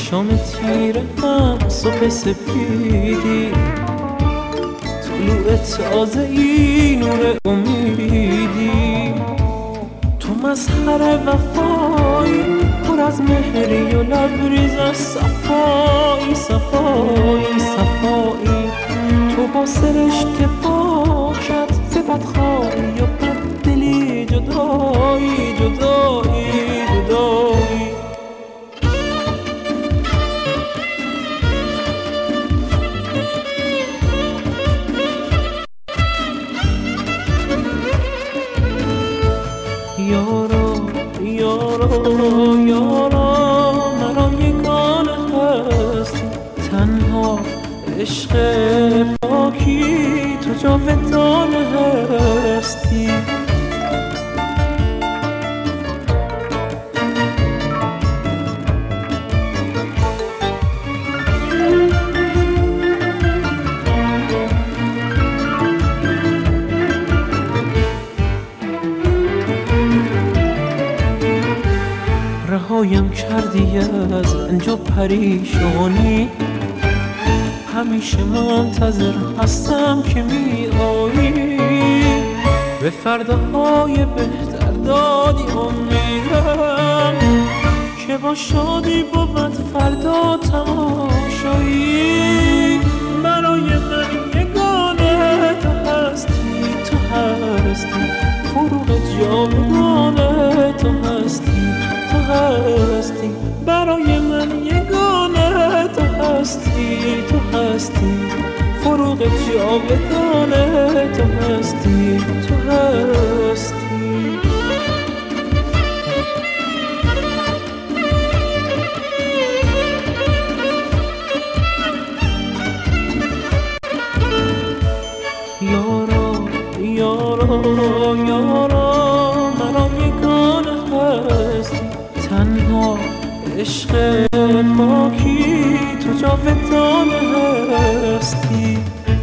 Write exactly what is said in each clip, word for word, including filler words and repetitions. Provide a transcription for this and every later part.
شام تیره هم صبح سپیدی، طلوع تازه ای نور امیدی، تو مظهر وفایی پر از مهری و لبریز از صفایی صفایی صفایی، تو با سرشت پاکت ز بدخواهی و بددلی جدایی جدایی جدایی. یارا یارا یارا مرا یگانه هستی، تنها عشق پاکی تو جاودانه هستی. رهایم کردی از رنج و پریشانی، همیشه منتظر هستم که می آیی، به فرداهای بهتر دادی امیدم که با شادی بود فردا تماشایی. برای من یگانه تو هستی تو هستی، فروغ جاودانه تو هستی تو هستی، برای من یگانه تو هستی تو هستی، فروغ جاودانه تو هستی تو هستی. یارا یارا یارا مرا یگانه هستی، تنها عشق پاکی تو جاودانه هستی.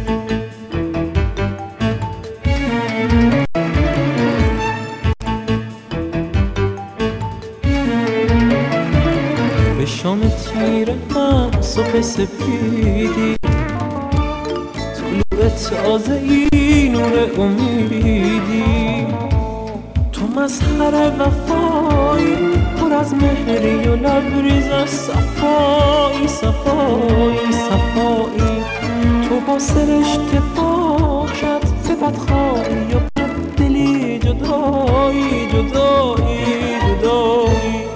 به شام تیره هم صبح سپیدی، طلوع تازه ای نور امیدی، تو مظهر وفایی پر از مهری و لبریز از صفایی صفایی صفایی، تو با سرشت پاکت ز بدخواهی و بددلی جدایی جدایی جدایی.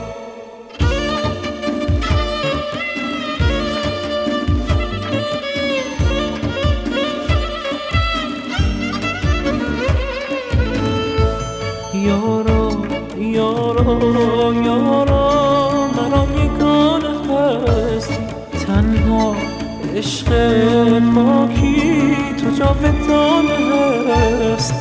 یارا یارا یارا مرا یگانه هستی، تنها عشق پاکی تو جاودانه هستی.